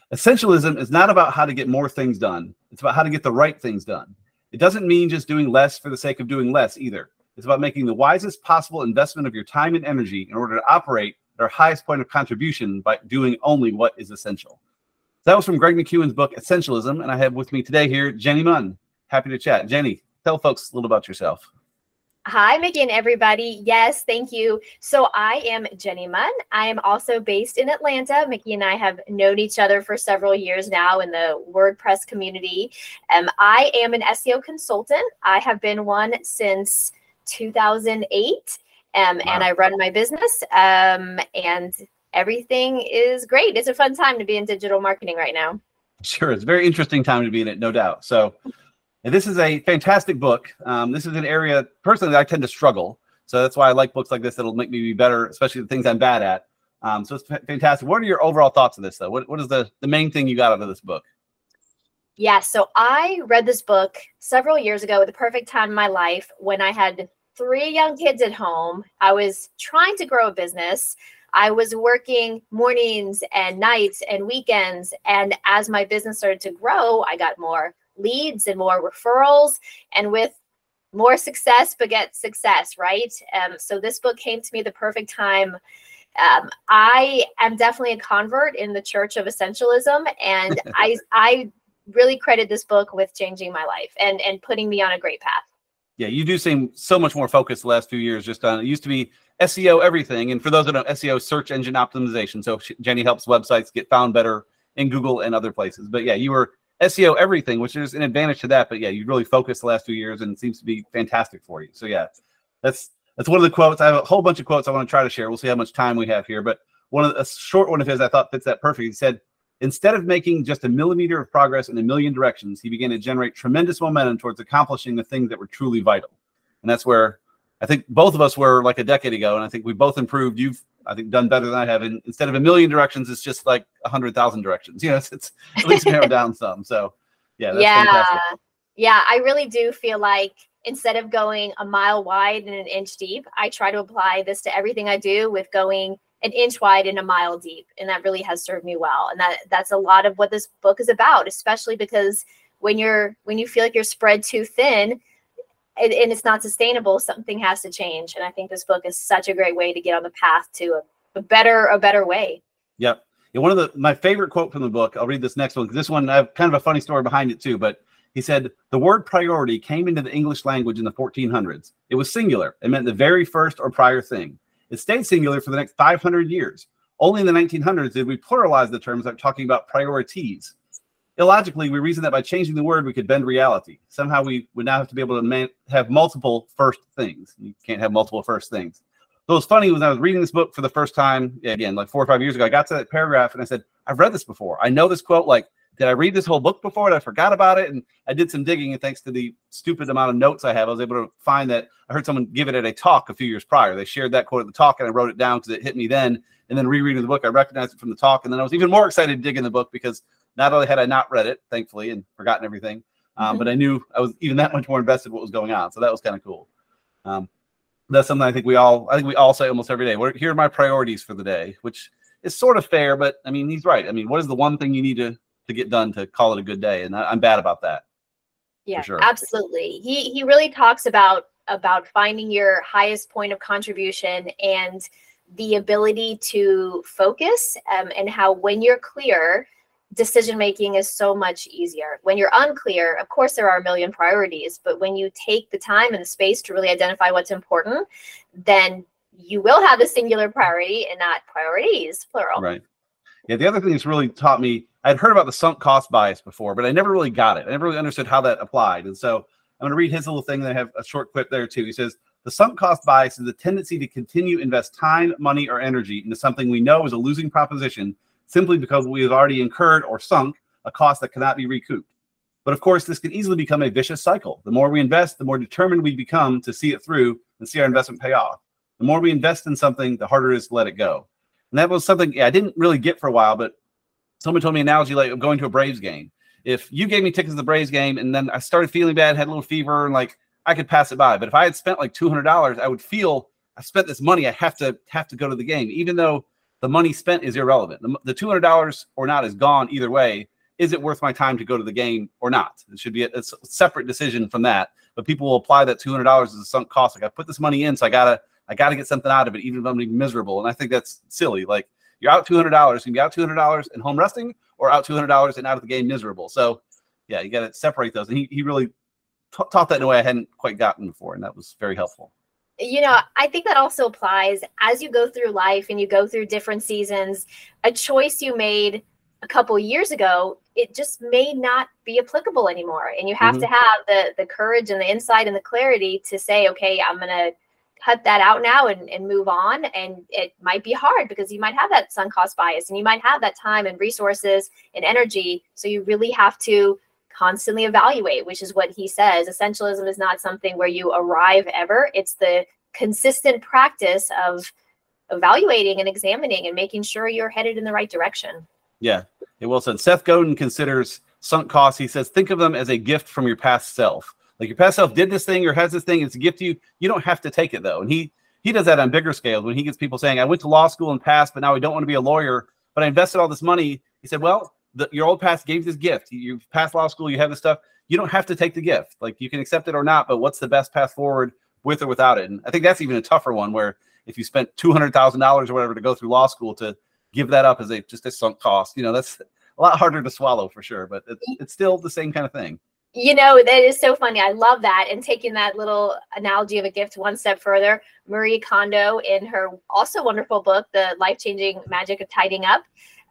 Essentialism is not about how to get more things done. It's about how to get the right things done. It doesn't mean just doing less for the sake of doing less either. It's about making the wisest possible investment of your time and energy in order to operate at our highest point of contribution by doing only what is essential. That was from Greg McKeown's book, Essentialism, and I have with me today here Jenny Munn. Happy to chat. Jenny, tell folks a little about yourself. Hi, Mickey and everybody. Yes, thank you. So I am Jenny Munn. I am also based in Atlanta. Mickey and I have known each other for several years now in the WordPress community. I am an SEO consultant. I have been one since 2008, and I run my business, and everything is great. It's a fun time to be in digital marketing right now. Sure. It's a very interesting time to be in it, no doubt. So and this is a fantastic book. This is an area, personally, that I tend to struggle. So that's why I like books like this that'll make me be better, especially the things I'm bad at. So it's fantastic. What are your overall thoughts of this, though? What is the main thing you got out of this book? Yeah, so I read this book several years ago at the perfect time in my life when I had 3 young kids at home. I was trying to grow a business. I was working mornings and nights and weekends. And as my business started to grow, I got more leads and more referrals, and with more success begets success, right? So this book came to me the perfect time. I am definitely a convert in the Church of Essentialism, and I really credit this book with changing my life and putting me on a great path. Yeah, you do seem so much more focused the last few years. Just on it used to be SEO everything, and for those that don't, SEO search engine optimization. So Jenny helps websites get found better in Google and other places. But yeah, you were SEO everything, which is an advantage to that. But yeah, you really focused the last few years, and it seems to be fantastic for you. So yeah, that's one of the quotes. I have a whole bunch of quotes I want to try to share. We'll see how much time we have here. But a short one of his I thought fits that perfect. He said, instead of making just a millimeter of progress in a million directions, he began to generate tremendous momentum towards accomplishing the things that were truly vital. And that's where I think both of us were like a decade ago. And I think we both improved. You've, I think, done better than I have. And instead of a million directions, it's just like 100,000 directions. You know, it's at least narrowed down some. So yeah, that's fantastic. Yeah, I really do feel like instead of going a mile wide and an inch deep, I try to apply this to everything I do with going an inch wide and a mile deep. And that really has served me well. And that's a lot of what this book is about, especially because when you feel like you're spread too thin and it's not sustainable, something has to change. And I think this book is such a great way to get on the path to a better way. Yep. And one of my favorite quote from the book, I'll read this next one, because this one, I have kind of a funny story behind it too, but he said, the word priority came into the English language in the 1400s. It was singular. It meant the very first or prior thing. It stayed singular for the next 500 years. Only in the 1900s did we pluralize the terms, like talking about priorities. Illogically, we reasoned that by changing the word, we could bend reality. Somehow we would now have to be able to have multiple first things. You can't have multiple first things. So it was funny when I was reading this book for the first time, again, like 4 or 5 years ago, I got to that paragraph and I said, I've read this before. I know this quote. Like, did I read this whole book before and I forgot about it? And I did some digging, and thanks to the stupid amount of notes I have, I was able to find that I heard someone give it at a talk a few years prior. They shared that quote at the talk, and I wrote it down because it hit me then. And then rereading the book, I recognized it from the talk. And then I was even more excited to dig in the book because not only had I not read it, thankfully, and forgotten everything, but I knew I was even that much more invested in what was going on. So that was kind of cool. That's something I think we all say almost every day. Here are my priorities for the day, which is sort of fair, but I mean, he's right. I mean, what is the one thing you need to get done to call it a good day? And I'm bad about that. Yeah, sure. Absolutely. He really talks about finding your highest point of contribution and the ability to focus, and how when you're clear, decision-making is so much easier. When you're unclear, of course, there are a million priorities, but when you take the time and the space to really identify what's important, then you will have a singular priority and not priorities, plural. Right. Yeah. The other thing that's really taught me, I'd heard about the sunk cost bias before, but I never really got it. I never really understood how that applied. And so I'm going to read his little thing. And I have a short clip there too. He says, the sunk cost bias is the tendency to continue invest time, money, or energy into something we know is a losing proposition simply because we have already incurred or sunk a cost that cannot be recouped. But of course, this can easily become a vicious cycle. The more we invest, the more determined we become to see it through and see our investment pay off. The more we invest in something, the harder it is to let it go. And that was something I didn't really get for a while, but someone told me an analogy like going to a Braves game. If you gave me tickets to the Braves game and then I started feeling bad, had a little fever, and like I could pass it by. But if I had spent like $200, I would feel I spent this money. I have to go to the game, even though the money spent is irrelevant. The $200 or not is gone either way. Is it worth my time to go to the game or not? It should be a separate decision from that. But people will apply that $200 as a sunk cost. Like, I put this money in, so I gotta get something out of it, even if I'm miserable. And I think that's silly. Like, you're out $200. You can be out $200 and home resting, or out $200 and out of the game miserable. So yeah, you got to separate those. And he really taught that in a way I hadn't quite gotten before, and that was very helpful. You know, I think that also applies as you go through life and you go through different seasons. A choice you made a couple years ago, it just may not be applicable anymore. And you have to have the courage and the insight and the clarity to say, okay, I'm going to cut that out now and move on. And it might be hard because you might have that sunk cost bias, and you might have that time and resources and energy. So you really have to constantly evaluate, which is what he says. Essentialism is not something where you arrive ever. It's the consistent practice of evaluating and examining and making sure you're headed in the right direction. Yeah, it well said. Seth Godin considers sunk costs. He says, think of them as a gift from your past self. Like, your past self did this thing or has this thing. It's a gift to you. You don't have to take it, though. And he does that on bigger scales when he gets people saying, I went to law school and passed, but now I don't want to be a lawyer, but I invested all this money. He said, well, your old past gave this gift. You've passed law school. You have this stuff. You don't have to take the gift. Like, you can accept it or not, but what's the best path forward with or without it? And I think that's even a tougher one, where if you spent $200,000 or whatever to go through law school, to give that up as just a sunk cost, that's a lot harder to swallow for sure, but it's still the same kind of thing. That is so funny. I love that. And taking that little analogy of a gift one step further, Marie Kondo, in her also wonderful book, The Life-Changing Magic of Tidying Up,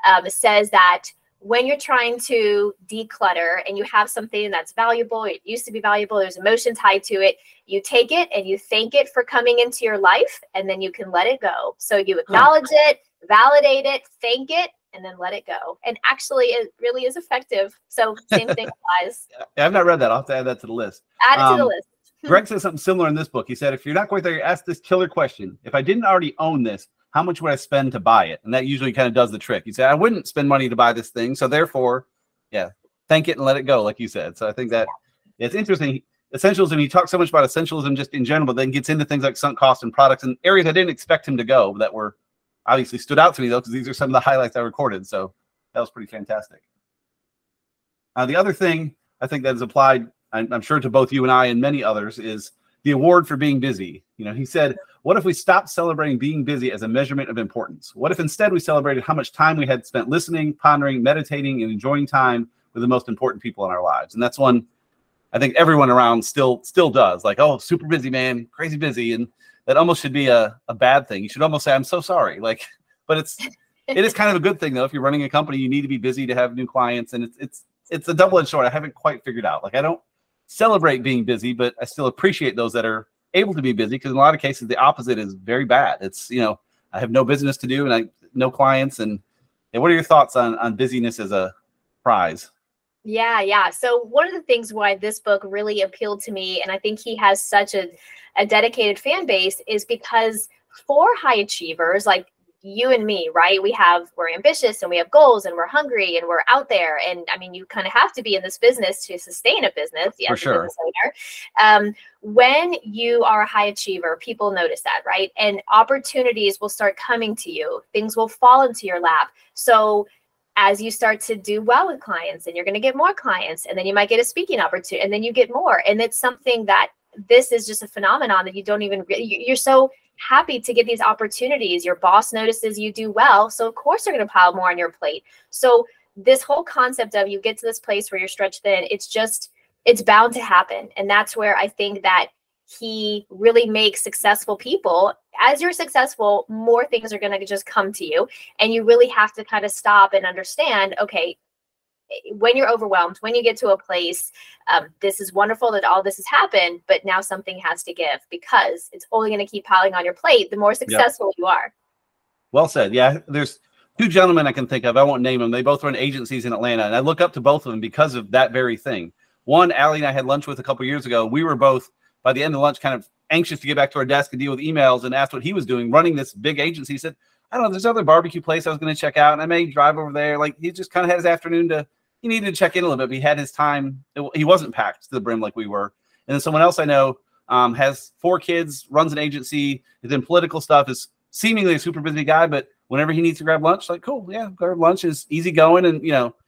says that when you're trying to declutter and you have something that's valuable, it used to be valuable, there's emotion tied to it, you take it and you thank it for coming into your life, and then you can let it go. So you acknowledge it, validate it, thank it, and then let it go. And actually, it really is effective. So same thing applies. I've not read that. I'll have to add that to the list. Add it to the list. Greg says something similar in this book. He said, if you're not quite there, you ask this killer question. If I didn't already own this, how much would I spend to buy it? And that usually kind of does the trick. You say, I wouldn't spend money to buy this thing. So therefore, yeah, thank it and let it go, like you said. So I think that it's interesting. Essentialism, he talks so much about essentialism just in general, but then gets into things like sunk cost and products and areas I didn't expect him to go, that were obviously stood out to me, though, because these are some of the highlights I recorded. So that was pretty fantastic. The other thing I think that is applied, I'm sure, to both you and I and many others, is the award for being busy. He said, what if we stopped celebrating being busy as a measurement of importance? What if instead we celebrated how much time we had spent listening, pondering, meditating, and enjoying time with the most important people in our lives? And that's one I think everyone around still does. Like, oh, super busy, man, crazy busy. And that almost should be a bad thing. You should almost say, I'm so sorry. Like, but it is kind of a good thing, though. If you're running a company, you need to be busy to have new clients. And it's a double-edged sword. I haven't quite figured out. Like, I don't celebrate being busy, but I still appreciate those that are able to be busy, because in a lot of cases, the opposite is very bad. It's, I have no business to do and I no clients. And what are your thoughts on busyness as a prize? Yeah. So one of the things why this book really appealed to me, and I think he has such a dedicated fan base, is because for high achievers like you and me, right? We're ambitious and we have goals and we're hungry and we're out there. And I mean, you kind of have to be in this business to sustain a business. For sure. Business owner. When you are a high achiever, people notice that, right? And opportunities will start coming to you. Things will fall into your lap. So as you start to do well with clients, and you're going to get more clients, and then you might get a speaking opportunity, and then you get more. And it's something that this is just a phenomenon that you don't even, you're so happy to get these opportunities. Your boss notices you do well. So of course they're going to pile more on your plate. So this whole concept of you get to this place where you're stretched thin, it's bound to happen. And that's where I think that he really makes successful people. As you're successful, more things are going to just come to you. And you really have to kind of stop and understand, okay, when you're overwhelmed, when you get to a place, this is wonderful that all this has happened, but now something has to give, because it's only going to keep piling on your plate the more successful you are. Well said. Yeah, there's two gentlemen I can think of. I won't name them. They both run agencies in Atlanta, and I look up to both of them because of that very thing. One, Allie and I had lunch with a couple years ago. We were both, by the end of lunch, kind of anxious to get back to our desk and deal with emails, and asked what he was doing running this big agency. He said, I don't know, there's another barbecue place I was going to check out, and I may drive over there. Like, he just kind of had his afternoon he needed to check in a little bit, but he had his time. He wasn't packed to the brim like we were. And then someone else I know has 4 kids, runs an agency, is in political stuff, is seemingly a super busy guy, but whenever he needs to grab lunch, like, cool, yeah, grab lunch is easy going. And,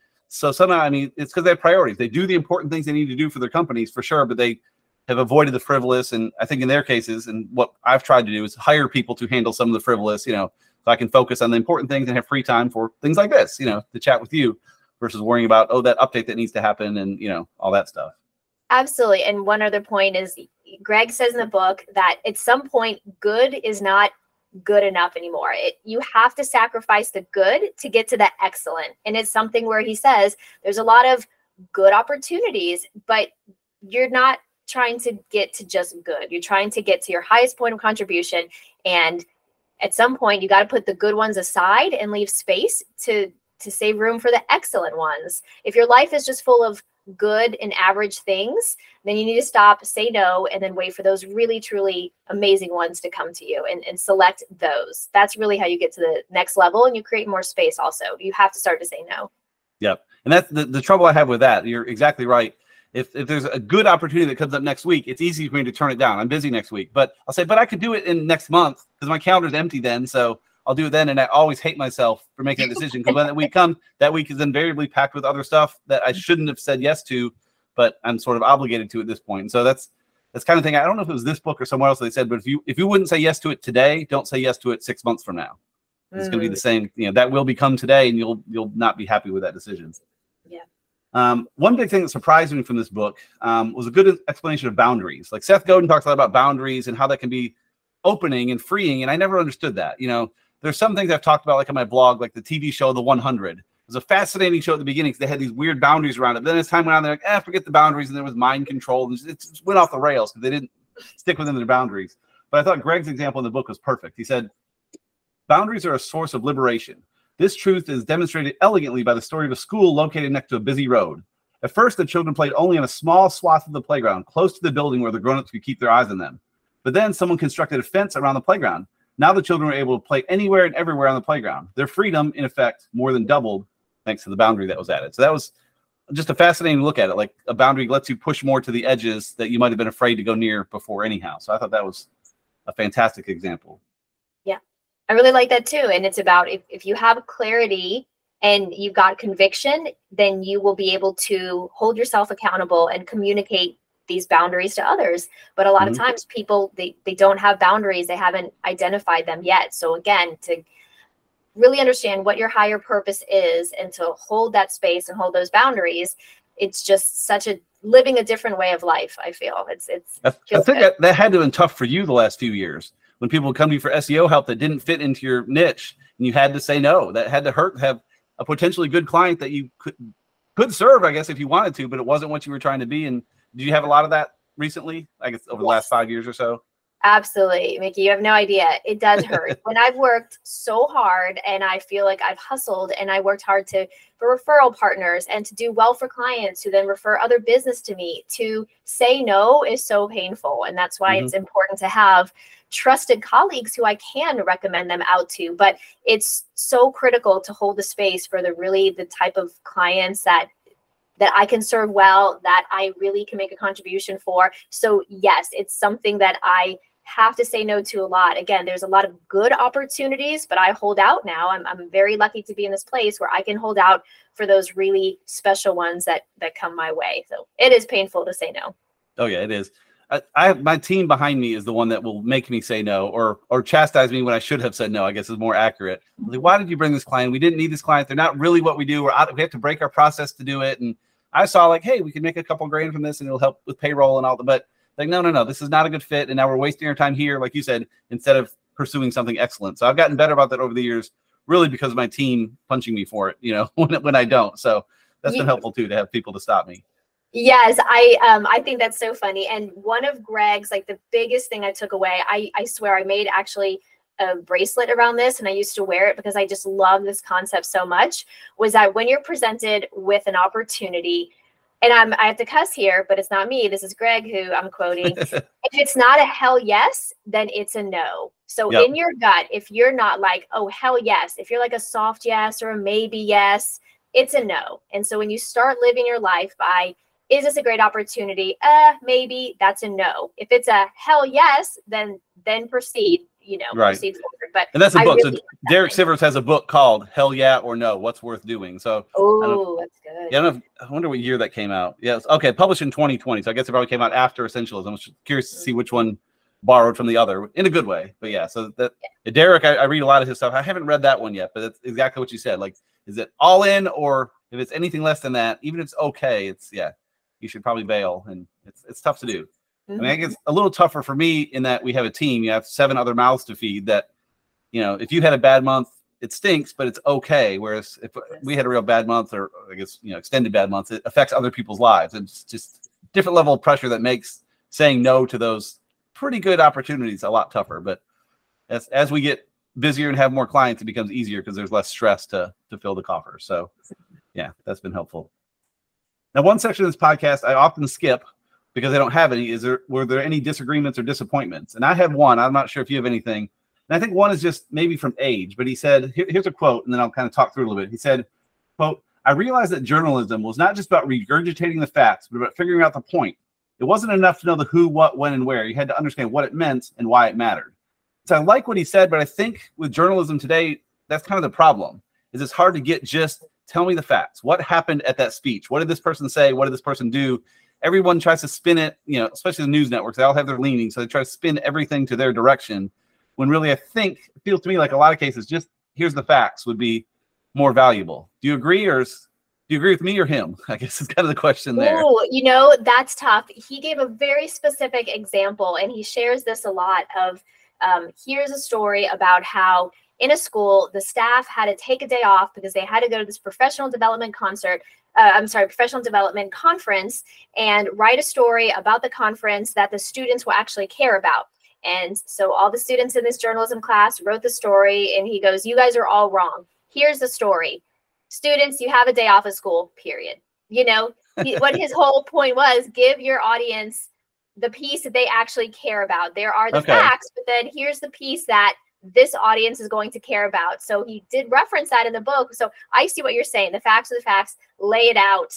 so somehow, I mean, it's because they have priorities. They do the important things they need to do for their companies for sure, but they have avoided the frivolous. And I think in their cases, and what I've tried to do is hire people to handle some of the frivolous, so I can focus on the important things and have free time for things like this, to chat with you versus worrying about, that update that needs to happen and, all that stuff. Absolutely. And one other point is Greg says in the book that at some point, good is not good enough anymore. You have to sacrifice the good to get to the excellent. And it's something where he says there's a lot of good opportunities, but you're not trying to get to just good. You're trying to get to your highest point of contribution. And at some point, you got to put the good ones aside and leave space to save room for the excellent ones. If your life is just full of good and average things, then you need to stop, say no, and then wait for those really, truly amazing ones to come to you and select those. That's really how you get to the next level, and you create more space also. You have to start to say no. Yep. And that's the trouble I have with that. You're exactly right. If there's a good opportunity that comes up next week, it's easy for me to turn it down. I'm busy next week, but I'll say, but I could do it in next month because my calendar's empty then. So I'll do it then. And I always hate myself for making that decision because when that week comes, that week is invariably packed with other stuff that I shouldn't have said yes to, but I'm sort of obligated to at this point. And so that's kind of thing. I don't know if it was this book or somewhere else they said, but if you wouldn't say yes to it today, don't say yes to it 6 months from now. It's going to be the same. That will become today, and you'll not be happy with that decision. Yeah. One big thing that surprised me from this book was a good explanation of boundaries. Like Seth Godin talks a lot about boundaries and how that can be opening and freeing, and I never understood that. There's some things I've talked about, like on my blog, like the TV show The 100. It was a fascinating show at the beginning because they had these weird boundaries around it. But then as time went on, they're like, forget the boundaries, and there was mind control, and it just went off the rails because they didn't stick within their boundaries. But I thought Greg's example in the book was perfect. He said, boundaries are a source of liberation. This truth is demonstrated elegantly by the story of a school located next to a busy road. At first, the children played only on a small swath of the playground, close to the building where the grown-ups could keep their eyes on them. But then someone constructed a fence around the playground. Now the children were able to play anywhere and everywhere on the playground. Their freedom, in effect, more than doubled thanks to the boundary that was added. So that was just a fascinating look at it. Like a boundary lets you push more to the edges that you might have been afraid to go near before anyhow. So I thought that was a fantastic example. Yeah, I really like that too. And it's about if you have clarity and you've got conviction, then you will be able to hold yourself accountable and communicate these boundaries to others. But a lot of times people, they don't have boundaries. They haven't identified them yet. So again, to really understand what your higher purpose is and to hold that space and hold those boundaries, it's just such a living a different way of life. I feel I think that had to have been tough for you the last few years when people would come to you for SEO help that didn't fit into your niche and you had to say no. That had to hurt to have a potentially good client that you could serve, I guess, if you wanted to, but it wasn't what you were trying to be. And did you have a lot of that recently? I guess over the last 5 years or so? Absolutely, Mickey. You have no idea. It does hurt. When I've worked so hard and I feel like I've hustled and I worked hard for referral partners and to do well for clients who then refer other business to me, to say no is so painful. And that's why it's important to have trusted colleagues who I can recommend them out to. But it's so critical to hold the space for the type of clients that I can serve well, that I really can make a contribution for. So yes, it's something that I have to say no to a lot. Again, there's a lot of good opportunities, but I hold out now. I'm very lucky to be in this place where I can hold out for those really special ones that come my way. So it is painful to say no. Oh yeah, it is. My team behind me is the one that will make me say no or chastise me when I should have said no, I guess is more accurate. Like, why did you bring this client? We didn't need this client. They're not really what we do. We have to break our process to do it. And I saw like, hey, we can make a couple grand from this and it'll help with payroll and all that. But like, no, this is not a good fit. And now we're wasting our time here, like you said, instead of pursuing something excellent. So I've gotten better about that over the years, really because of my team punching me for it, when I don't. So that's been helpful too, to have people to stop me. Yes, I think that's so funny. And one of Greg's, like the biggest thing I took away, I swear I made actually a bracelet around this and I used to wear it because I just love this concept so much, was that when you're presented with an opportunity, and I have to cuss here, but it's not me, this is Greg who I'm quoting. If it's not a hell yes, then it's a no. So in your gut, if you're not like, oh, hell yes, if you're like a soft yes or a maybe yes, it's a no. And so when you start living your life by, is this a great opportunity? Maybe, that's a no. If it's a hell yes, then proceed. Right. proceed forward. But And that's a I book. really So Derek Sivers has a book called Hell Yeah or No, What's Worth Doing. So Oh, that's good. yeah, I wonder what year that came out. Yes. Okay. Published in 2020. So I guess it probably came out after Essentialism. I was curious to see which one borrowed from the other in a good way. But yeah, so that Derek, I read a lot of his stuff. I haven't read that one yet, but it's exactly what you said. Like, is it all in, or if it's anything less than that, even if it's okay, you should probably bail. And it's tough to do. I mean, I think it's a little tougher for me in that we have a team. You have 7 other mouths to feed that, if you had a bad month, it stinks, but it's okay. Whereas if we had a real bad month, or I guess, extended bad months, it affects other people's lives. It's just different level of pressure that makes saying no to those pretty good opportunities a lot tougher. But as we get busier and have more clients, it becomes easier because there's less stress to fill the coffer. So yeah, that's been helpful. Now, one section of this podcast I often skip because I don't have any. Were there any disagreements or disappointments? And I have one. I'm not sure if you have anything. And I think one is just maybe from age, but he said, here's a quote, and then I'll kind of talk through it a little bit. He said, quote, "I realized that journalism was not just about regurgitating the facts, but about figuring out the point. It wasn't enough to know the who, what, when, and where. You had to understand what it meant and why it mattered." So I like what he said, but I think with journalism today, that's kind of the problem, is it's hard to get just tell me the facts. What happened at that speech? What did this person say? What did this person do? Everyone tries to spin it, especially the news networks. They all have their leanings, so they try to spin everything to their direction, when really I think it feels to me like a lot of cases, just here's the facts would be more valuable. Do you agree, or do you agree with me or him? I guess is kind of the question there. Oh, that's tough. He gave a very specific example, and he shares this a lot of, here's a story about how in a school, the staff had to take a day off because they had to go to this professional development professional development conference and write a story about the conference that the students will actually care about. And so all the students in this journalism class wrote the story, and he goes, "You guys are all wrong. Here's the story. Students, you have a day off of school, period." What his whole point was, give your audience the piece that they actually care about. There are the facts, but then here's the piece that this audience is going to care about. So he did reference that in the book. So I see what you're saying. The facts are the facts. Lay it out.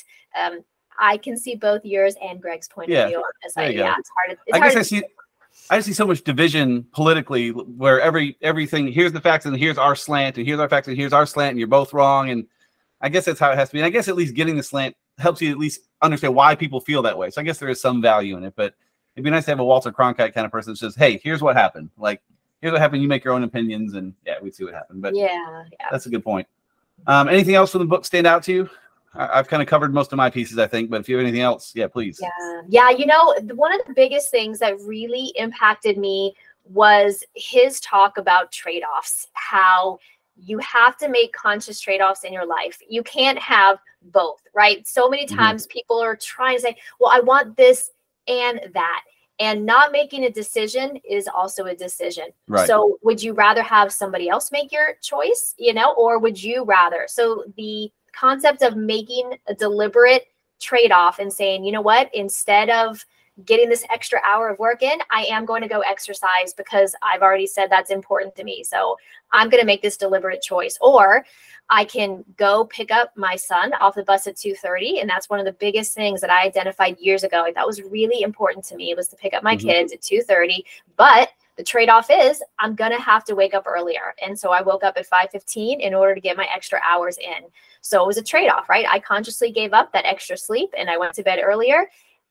I can see both yours and Greg's point of view on this. It's hard. I see so much division politically where everything, here's the facts and here's our slant, and here's our facts and here's our slant, and you're both wrong. And I guess that's how it has to be. And I guess at least getting the slant helps you at least understand why people feel that way. So I guess there is some value in it, but it'd be nice to have a Walter Cronkite kind of person that says, "Hey, here's what happened. Like, here's what happened. You make your own opinions," and we'd see what happened. But yeah, that's a good point. Anything else from the book stand out to you? I've kind of covered most of my pieces, I think, but if you have anything else, please. Yeah. One of the biggest things that really impacted me was his talk about trade-offs, how you have to make conscious trade-offs in your life. You can't have both, right? So many times people are trying to say, well, I want this and that. And not making a decision is also a decision. Right. So would you rather have somebody else make your choice, or would you rather? So the concept of making a deliberate trade-off and saying, you know what, instead of getting this extra hour of work in, I am going to go exercise because I've already said that's important to me. So I'm going to make this deliberate choice. Or I can go pick up my son off the bus at 2:30. And that's one of the biggest things that I identified years ago. That was really important to me, was to pick up my kids at 2:30. But the trade-off is I'm going to have to wake up earlier. And so I woke up at 5:15 in order to get my extra hours in. So it was a trade-off, right? I consciously gave up that extra sleep and I went to bed earlier.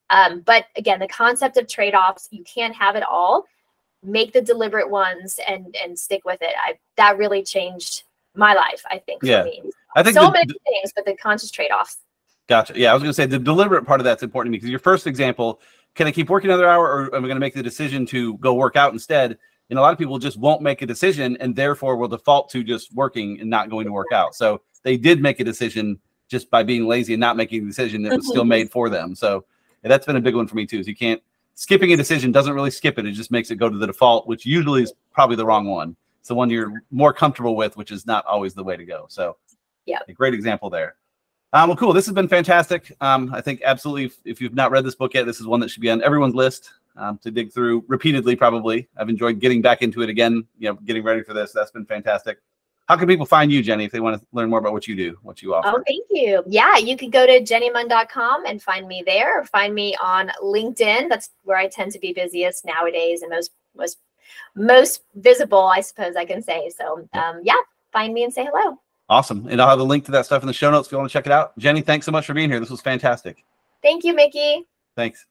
But again, the concept of trade-offs, you can't have it all. Make the deliberate ones and stick with it. That really changed my life, I think, for me. I think so many things, but the conscious trade-offs. Gotcha. Yeah, I was going to say the deliberate part of that's important to me, because your first example, can I keep working another hour, or am I going to make the decision to go work out instead? And a lot of people just won't make a decision and therefore will default to just working and not going to work out. So they did make a decision just by being lazy and not making a decision that was still made for them. So that's been a big one for me too. Is you can't, skipping a decision doesn't really skip it. It just makes it go to the default, which usually is probably the wrong one. It's the one you're more comfortable with, which is not always the way to go. So a great example there. Well, cool. This has been fantastic. I think absolutely, if you've not read this book yet, this is one that should be on everyone's list to dig through repeatedly, probably. I've enjoyed getting back into it again, getting ready for this. That's been fantastic. How can people find you, Jenny, if they want to learn more about what you do, what you offer? Oh, thank you. Yeah, you can go to jennymunn.com and find me there, or find me on LinkedIn. That's where I tend to be busiest nowadays, and most most visible, I suppose I can say. So yeah, find me and say hello. Awesome. And I'll have a link to that stuff in the show notes if you want to check it out. Jenny, thanks so much for being here. This was fantastic. Thank you, Mickey. Thanks.